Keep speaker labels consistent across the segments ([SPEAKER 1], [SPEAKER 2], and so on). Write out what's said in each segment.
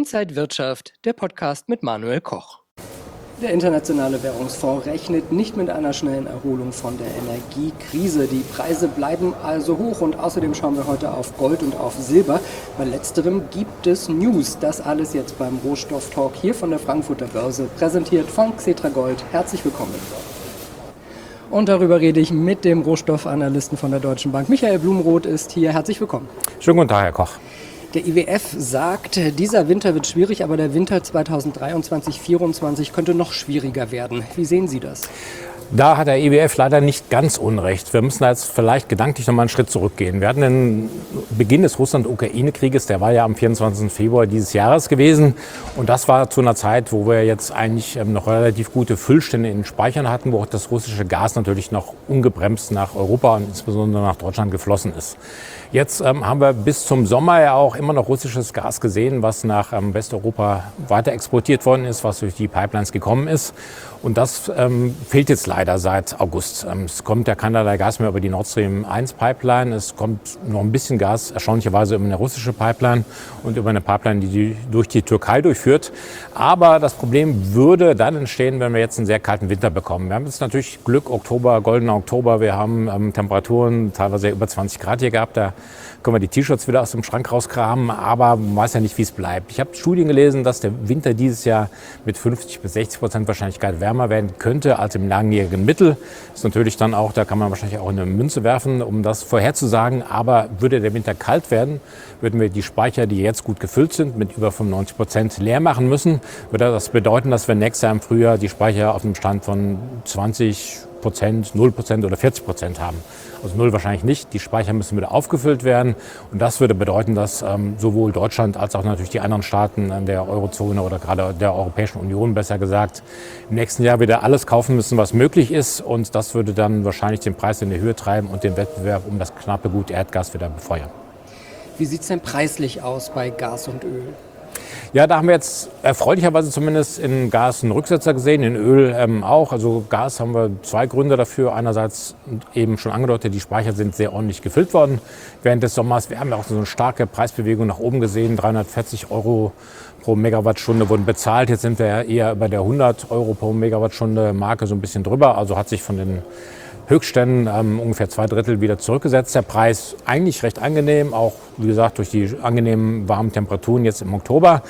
[SPEAKER 1] Inside Wirtschaft, der Podcast mit Manuel Koch.
[SPEAKER 2] Der Internationale Währungsfonds rechnet nicht mit einer schnellen Erholung von der Energiekrise. Die Preise bleiben also hoch und außerdem schauen wir heute auf Gold und auf Silber. Bei letzterem gibt es News. Das alles jetzt beim Rohstoff-Talk hier von der Frankfurter Börse, präsentiert von Xetra Gold. Herzlich willkommen. Und darüber rede ich mit dem Rohstoffanalysten von der Deutschen Bank. Michael Blumroth ist hier. Herzlich willkommen.
[SPEAKER 3] Schönen guten Tag, Herr Koch.
[SPEAKER 2] Der IWF sagt, dieser Winter wird schwierig, aber der Winter 2023/24 könnte noch schwieriger werden. Wie sehen Sie das?
[SPEAKER 3] Da hat der IWF leider nicht ganz unrecht. Wir müssen jetzt vielleicht gedanklich noch mal einen Schritt zurückgehen. Wir hatten den Beginn des Russland-Ukraine-Krieges, der war ja am 24. Februar dieses Jahres gewesen. Und das war zu einer Zeit, wo wir jetzt eigentlich noch relativ gute Füllstände in den Speichern hatten, wo auch das russische Gas natürlich noch ungebremst nach Europa und insbesondere nach Deutschland geflossen ist. Jetzt haben wir bis zum Sommer ja auch immer noch russisches Gas gesehen, was nach Westeuropa weiter exportiert worden ist, was durch die Pipelines gekommen ist. Und das fehlt jetzt leider seit August. Es kommt ja keinerlei Gas mehr über die Nord Stream 1 Pipeline. Es kommt noch ein bisschen Gas, erstaunlicherweise über eine russische Pipeline und über eine Pipeline, die durch die Türkei durchführt. Aber das Problem würde dann entstehen, wenn wir jetzt einen sehr kalten Winter bekommen. Wir haben jetzt natürlich Glück, Oktober, goldener Oktober. Wir haben Temperaturen teilweise über 20 Grad hier gehabt. Da können wir die T-Shirts wieder aus dem Schrank rauskramen, aber man weiß ja nicht, wie es bleibt. Ich habe Studien gelesen, dass der Winter dieses Jahr mit 50-60% Wahrscheinlichkeit wärmer werden könnte als im langjährigen Mittel. Das ist natürlich dann auch, da kann man wahrscheinlich auch eine Münze werfen, um das vorherzusagen. Aber würde der Winter kalt werden, würden wir die Speicher, die jetzt gut gefüllt sind, mit über 95% leer machen müssen. Würde das bedeuten, dass wir nächstes Jahr im Frühjahr die Speicher auf dem Stand von 20%, 0% oder 40% haben. Also 0 wahrscheinlich nicht. Die Speicher müssen wieder aufgefüllt werden. Und das würde bedeuten, dass sowohl Deutschland als auch natürlich die anderen Staaten der Eurozone oder gerade der Europäischen Union, besser gesagt, im nächsten Jahr wieder alles kaufen müssen, was möglich ist. Und das würde dann wahrscheinlich den Preis in die Höhe treiben und den Wettbewerb um das knappe Gut Erdgas wieder befeuern.
[SPEAKER 2] Wie sieht es denn preislich aus bei Gas und Öl?
[SPEAKER 3] Ja, da haben wir jetzt erfreulicherweise zumindest in Gas einen Rücksetzer gesehen, in Öl auch. Also Gas haben wir zwei Gründe dafür. Einerseits eben schon angedeutet, die Speicher sind sehr ordentlich gefüllt worden während des Sommers. Wir haben ja auch so eine starke Preisbewegung nach oben gesehen. 340 Euro pro Megawattstunde wurden bezahlt. Jetzt sind wir eher über der 100 Euro pro Megawattstunde Marke so ein bisschen drüber. Also hat sich von den Höchstständen ungefähr 2/3 wieder zurückgesetzt. Der Preis eigentlich recht angenehm, auch wie gesagt durch die angenehmen warmen Temperaturen jetzt im Oktober.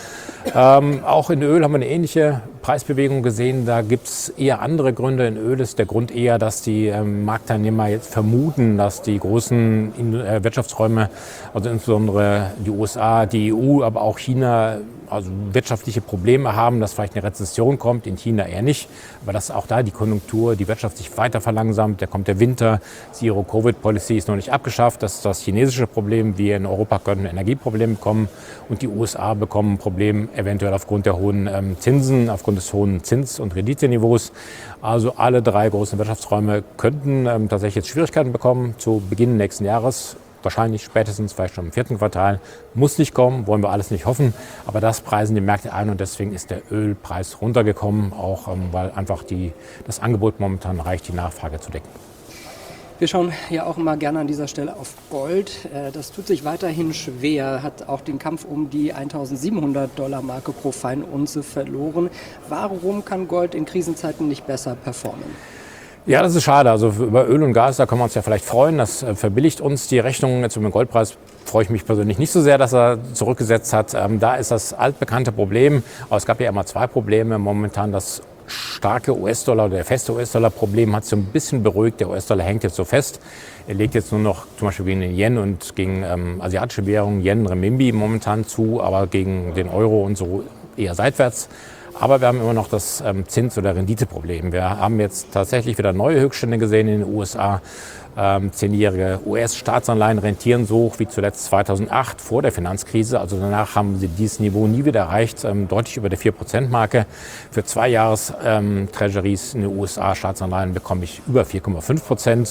[SPEAKER 3] Auch in Öl haben wir eine ähnliche Preisbewegung gesehen. Da gibt es eher andere Gründe. In Öl ist der Grund eher, dass die Marktteilnehmer jetzt vermuten, dass die großen Wirtschaftsräume, also insbesondere die USA, die EU, aber auch China, also wirtschaftliche Probleme haben, dass vielleicht eine Rezession kommt, in China eher nicht, aber dass auch da die Konjunktur, die Wirtschaft sich weiter verlangsamt, da kommt der Winter, Zero-Covid-Policy ist noch nicht abgeschafft, das ist das chinesische Problem, wir in Europa könnten ein Energieproblem bekommen und die USA bekommen ein Problem eventuell aufgrund der hohen Zinsen, aufgrund des hohen Zins- und Renditeniveaus. Also alle drei großen Wirtschaftsräume könnten tatsächlich jetzt Schwierigkeiten bekommen zu Beginn nächsten Jahres. Wahrscheinlich spätestens vielleicht schon im 4. Quartal. Muss nicht kommen, wollen wir alles nicht hoffen. Aber das preisen die Märkte ein und deswegen ist der Ölpreis runtergekommen, auch weil einfach das Angebot momentan reicht, die Nachfrage zu decken.
[SPEAKER 2] Wir schauen ja auch immer gerne an dieser Stelle auf Gold. Das tut sich weiterhin schwer, hat auch den Kampf um die $1.700-Marke pro Feinunze verloren. Warum kann Gold in Krisenzeiten nicht besser performen?
[SPEAKER 3] Ja, das ist schade. Also über Öl und Gas, da können wir uns ja vielleicht freuen. Das verbilligt uns die Rechnung. Jetzt über den Goldpreis freue ich mich persönlich nicht so sehr, dass er zurückgesetzt hat. Da ist das altbekannte Problem. Aber es gab ja immer zwei Probleme. Momentan das starke US-Dollar oder der feste US-Dollar-Problem hat sich so ein bisschen beruhigt. Der US-Dollar hängt jetzt so fest. Er legt jetzt nur noch zum Beispiel gegen den Yen und gegen asiatische Währungen, Yen, Renminbi momentan zu, aber gegen den Euro und so eher seitwärts. Aber wir haben immer noch das Zins- oder Renditeproblem. Wir haben jetzt tatsächlich wieder neue Höchststände gesehen in den USA. 10-jährige US-Staatsanleihen rentieren so hoch wie zuletzt 2008 vor der Finanzkrise. Also danach haben sie dieses Niveau nie wieder erreicht, deutlich über der 4%-Marke. Für 2 Jahres Treasuries in den USA Staatsanleihen bekomme ich über 4,5%.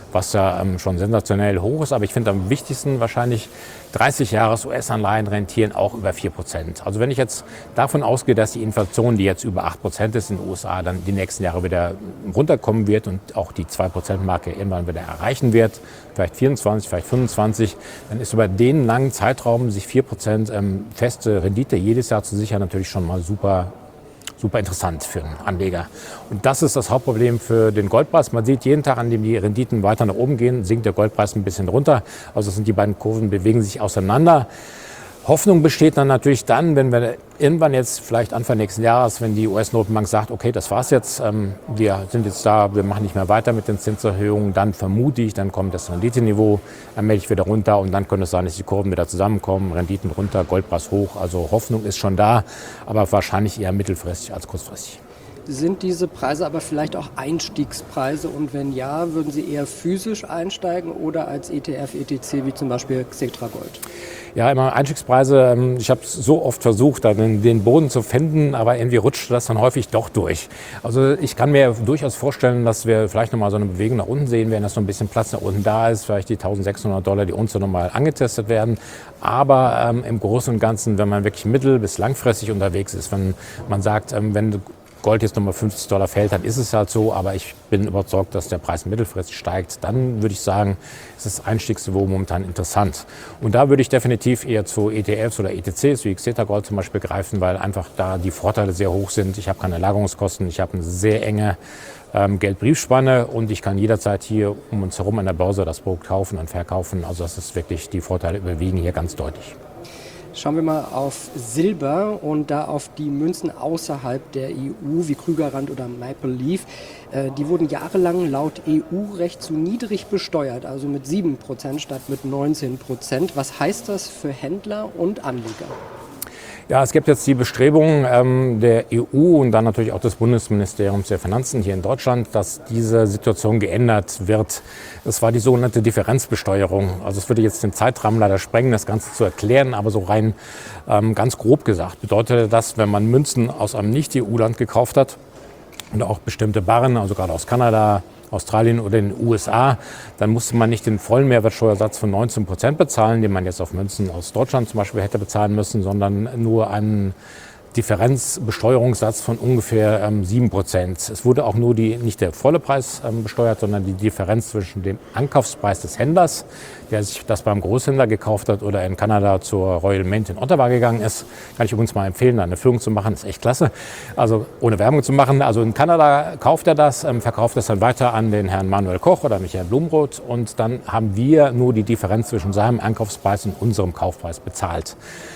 [SPEAKER 3] was ja schon sensationell hoch ist. Aber ich finde am wichtigsten wahrscheinlich 30 Jahres US-Anleihen rentieren auch über 4%. Also wenn ich jetzt davon ausgehe, dass die Inflation, die jetzt über 8% ist in den USA, dann die nächsten Jahre wieder runterkommen wird und auch die 2%-Marke irgendwann wieder erreichen wird, vielleicht 24, vielleicht 25, dann ist über den langen Zeitraum sich 4% feste Rendite jedes Jahr zu sichern natürlich schon mal super interessant für einen Anleger. Und das ist das Hauptproblem für den Goldpreis. Man sieht jeden Tag, an dem die Renditen weiter nach oben gehen, sinkt der Goldpreis ein bisschen runter. Also sind die beiden Kurven, bewegen sich auseinander. Hoffnung besteht dann natürlich dann, wenn wir irgendwann jetzt vielleicht Anfang nächsten Jahres, wenn die US-Notenbank sagt, okay, das war's jetzt, wir sind jetzt da, wir machen nicht mehr weiter mit den Zinserhöhungen, dann vermute ich, dann kommt das Renditeniveau allmählich wieder runter und dann könnte es sein, dass die Kurven wieder zusammenkommen, Renditen runter, Goldpreis hoch. Also Hoffnung ist schon da, aber wahrscheinlich eher mittelfristig als kurzfristig.
[SPEAKER 2] Sind diese Preise aber vielleicht auch Einstiegspreise und wenn ja, würden Sie eher physisch einsteigen oder als ETF, ETC wie zum Beispiel Xetra Gold?
[SPEAKER 3] Ja, immer Einstiegspreise. Ich habe es so oft versucht, dann den Boden zu finden, aber irgendwie rutscht das dann häufig doch durch. Also ich kann mir durchaus vorstellen, dass wir vielleicht nochmal so eine Bewegung nach unten sehen werden, dass so ein bisschen Platz nach unten da ist, vielleicht die $1.600 die Unze nochmal angetestet werden. Aber im Großen und Ganzen, wenn man wirklich mittel- bis langfristig unterwegs ist, wenn man sagt, wenn Gold jetzt nochmal $50 fällt, dann ist es halt so, aber ich bin überzeugt, dass der Preis mittelfristig steigt. Dann würde ich sagen, ist das Einstiegsniveau momentan interessant. Und da würde ich definitiv eher zu ETFs oder ETCs wie Xetra Gold zum Beispiel greifen, weil einfach da die Vorteile sehr hoch sind. Ich habe keine Lagerungskosten, ich habe eine sehr enge Geldbriefspanne und ich kann jederzeit hier um uns herum an der Börse das Produkt kaufen und verkaufen. Also das ist wirklich, die Vorteile überwiegen hier ganz deutlich.
[SPEAKER 2] Schauen wir mal auf Silber und da auf die Münzen außerhalb der EU wie Krügerrand oder Maple Leaf. Die wurden jahrelang laut EU-Recht zu niedrig besteuert, also mit 7% statt mit 19%. Was heißt das für Händler und Anleger?
[SPEAKER 3] Ja, es gibt jetzt die Bestrebungen der EU und dann natürlich auch des Bundesministeriums der Finanzen hier in Deutschland, dass diese Situation geändert wird. Das war die sogenannte Differenzbesteuerung. Also es würde jetzt den Zeitrahmen leider sprengen, das Ganze zu erklären, aber so rein ganz grob gesagt bedeutet das, wenn man Münzen aus einem Nicht-EU-Land gekauft hat und auch bestimmte Barren, also gerade aus Kanada, Australien oder den USA, dann musste man nicht den vollen Mehrwertsteuersatz von 19% bezahlen, den man jetzt auf Münzen aus Deutschland zum Beispiel hätte bezahlen müssen, sondern nur einen Differenzbesteuerungssatz von ungefähr 7%. Es wurde auch nur nicht der volle Preis besteuert, sondern die Differenz zwischen dem Ankaufspreis des Händlers, der sich das beim Großhändler gekauft hat oder in Kanada zur Royal Mint in Ottawa gegangen ist. Kann ich übrigens mal empfehlen, da eine Führung zu machen, ist echt klasse. Also ohne Werbung zu machen. Also in Kanada kauft er das, verkauft es dann weiter an den Herrn Manuel Koch oder Michael Blumroth und dann haben wir nur die Differenz zwischen seinem Ankaufspreis und unserem Kaufpreis bezahlt.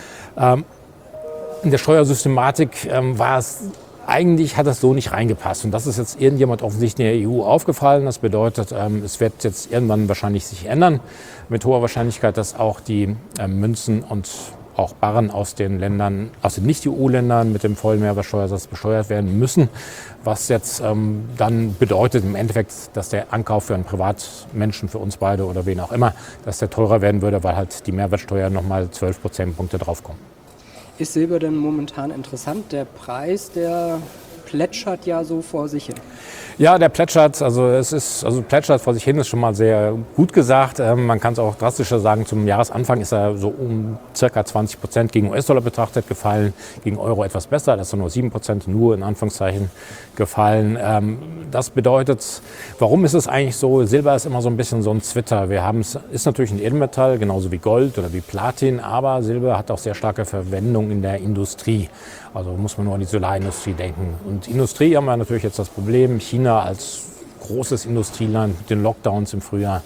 [SPEAKER 3] In der Steuersystematik eigentlich hat das so nicht reingepasst. Und das ist jetzt irgendjemand offensichtlich in der EU aufgefallen. Das bedeutet, es wird jetzt irgendwann wahrscheinlich sich ändern. Mit hoher Wahrscheinlichkeit, dass auch die Münzen und auch Barren aus den Ländern, aus den Nicht-EU-Ländern mit dem vollen Mehrwertsteuersatz besteuert werden müssen. Was jetzt dann bedeutet im Endeffekt, dass der Ankauf für einen Privatmenschen, für uns beide oder wen auch immer, dass der teurer werden würde, weil halt die Mehrwertsteuer nochmal 12 Prozentpunkte draufkommen.
[SPEAKER 2] Ist Silber denn momentan interessant? Der Preis, der plätschert ja so vor sich hin.
[SPEAKER 3] Ja, der plätschert, plätschert vor sich hin, ist schon mal sehr gut gesagt. Man kann es auch drastischer sagen, zum Jahresanfang ist er so um ca. 20% gegen US-Dollar betrachtet gefallen, gegen Euro etwas besser, das ist nur 7%, nur in Anführungszeichen gefallen. Das bedeutet, warum ist es eigentlich so? Silber ist immer so ein bisschen so ein Zwitter. Ist natürlich ein Edelmetall, genauso wie Gold oder wie Platin, aber Silber hat auch sehr starke Verwendung in der Industrie. Also muss man nur an die Solarindustrie denken. Und Industrie haben wir natürlich jetzt das Problem, China als großes Industrieland mit den Lockdowns im Frühjahr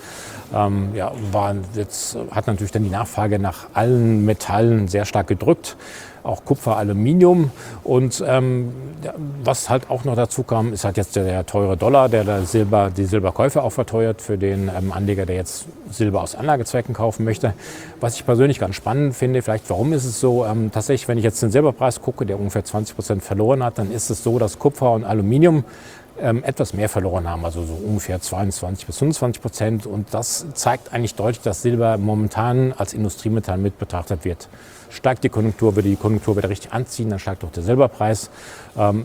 [SPEAKER 3] hat natürlich dann die Nachfrage nach allen Metallen sehr stark gedrückt, auch Kupfer, Aluminium. Und was halt auch noch dazu kam, ist halt jetzt der teure Dollar, der die Silberkäufe auch verteuert für den Anleger, der jetzt Silber aus Anlagezwecken kaufen möchte. Was ich persönlich ganz spannend finde, vielleicht warum ist es so, tatsächlich, wenn ich jetzt den Silberpreis gucke, der ungefähr 20% verloren hat, dann ist es so, dass Kupfer und Aluminium etwas mehr verloren haben, also so ungefähr 22-25%. Und das zeigt eigentlich deutlich, dass Silber momentan als Industriemetall mit betrachtet wird. Steigt die Konjunktur, würde die Konjunktur wieder richtig anziehen, dann steigt auch der Silberpreis.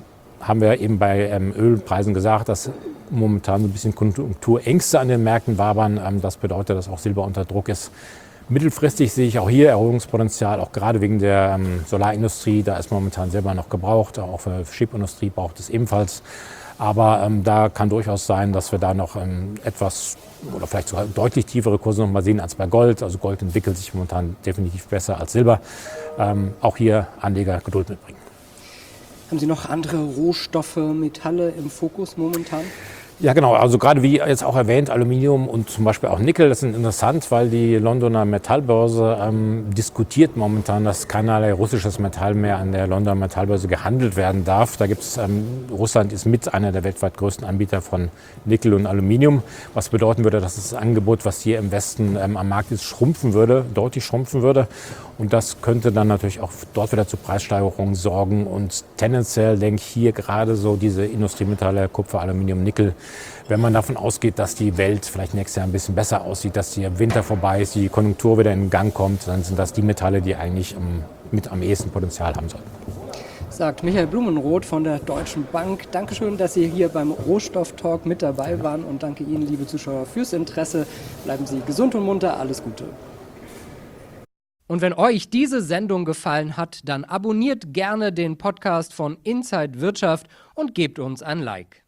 [SPEAKER 3] haben wir eben bei Ölpreisen gesagt, dass momentan so ein bisschen Konjunkturängste an den Märkten wabern. Das bedeutet, dass auch Silber unter Druck ist. Mittelfristig sehe ich auch hier Erholungspotenzial, auch gerade wegen der Solarindustrie. Da ist momentan Silber noch gebraucht, auch für Chipindustrie braucht es ebenfalls. Aber da kann durchaus sein, dass wir da noch etwas oder vielleicht sogar deutlich tiefere Kurse noch mal sehen als bei Gold. Also Gold entwickelt sich momentan definitiv besser als Silber. Auch hier Anleger Geduld mitbringen.
[SPEAKER 2] Haben Sie noch andere Rohstoffe, Metalle im Fokus momentan?
[SPEAKER 3] Ja, genau. Also gerade wie jetzt auch erwähnt, Aluminium und zum Beispiel auch Nickel, das sind interessant, weil die Londoner Metallbörse diskutiert momentan, dass keinerlei russisches Metall mehr an der Londoner Metallbörse gehandelt werden darf. Da gibt's Russland ist mit einer der weltweit größten Anbieter von Nickel und Aluminium, was bedeuten würde, dass das Angebot, was hier im Westen am Markt ist, schrumpfen würde, deutlich schrumpfen würde. Und das könnte dann natürlich auch dort wieder zu Preissteigerungen sorgen. Und tendenziell denke ich hier gerade so diese Industriemetalle, Kupfer, Aluminium, Nickel, wenn man davon ausgeht, dass die Welt vielleicht nächstes Jahr ein bisschen besser aussieht, dass der Winter vorbei ist, die Konjunktur wieder in Gang kommt, dann sind das die Metalle, die eigentlich mit am ehesten Potenzial haben sollten.
[SPEAKER 2] Sagt Michael Blumenroth von der Deutschen Bank. Dankeschön, dass Sie hier beim Rohstofftalk mit dabei waren und danke Ihnen, liebe Zuschauer, fürs Interesse. Bleiben Sie gesund und munter. Alles Gute.
[SPEAKER 1] Und wenn euch diese Sendung gefallen hat, dann abonniert gerne den Podcast von Inside Wirtschaft und gebt uns ein Like.